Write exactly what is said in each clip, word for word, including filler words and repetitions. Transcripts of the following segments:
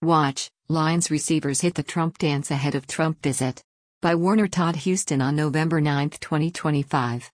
Watch, Lions receivers hit the Trump dance ahead of Trump visit. By Warner Todd Huston on November ninth, twenty twenty-five.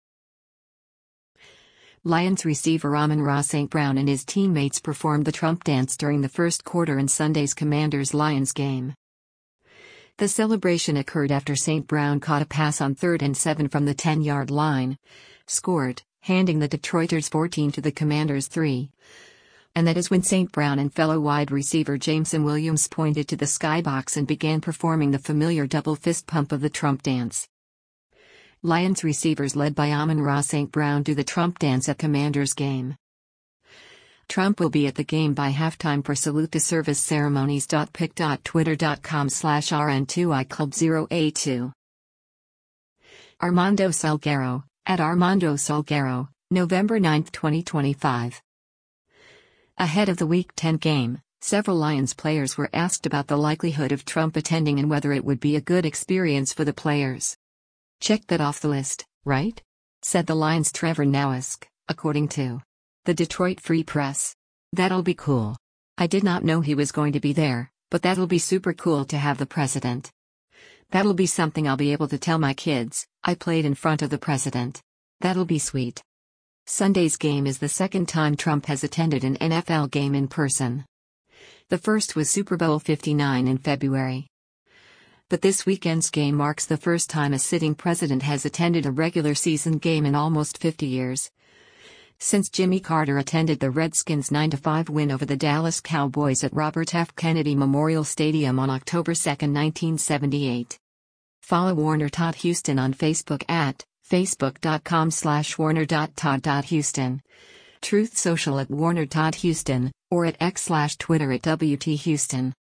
Lions receiver Amon-Ra Saint Brown and his teammates performed the Trump dance during the first quarter in Sunday's Commanders-Lions game. The celebration occurred after Saint Brown caught a pass on third and seven from the ten-yard line, scored, handing the Detroiters fourteen to the Commanders three. And that is when Saint Brown and fellow wide receiver Jameson Williams pointed to the skybox and began performing the familiar double fist pump of the Trump dance. Lions receivers led by Amon-Ra Saint Brown do the Trump dance at Commanders game. Trump will be at the game by halftime for salute to service ceremonies. pic dot twitter dot com slash R N two I Club zero A two. Armando Salguero, at Armando Salguero, November ninth, twenty twenty-five. Ahead of the Week ten game, several Lions players were asked about the likelihood of Trump attending and whether it would be a good experience for the players. "Check that off the list, right?" said the Lions' Trevor Nowask, according to the Detroit Free Press. "That'll be cool. I did not know he was going to be there, but that'll be super cool to have the president. That'll be something I'll be able to tell my kids, I played in front of the president. That'll be sweet." Sunday's game is the second time Trump has attended an N F L game in person. The first was Super Bowl fifty-nine in February. But this weekend's game marks the first time a sitting president has attended a regular season game in almost fifty years. Since Jimmy Carter attended the Redskins' nine to five win over the Dallas Cowboys at Robert F. Kennedy Memorial Stadium on October second, nineteen seventy-eight. Follow Warner Todd Huston on Facebook at facebook dot com slash warner dot todd dot huston, Truth Social at Warner Todd Huston, or at X slash Twitter at W T Huston.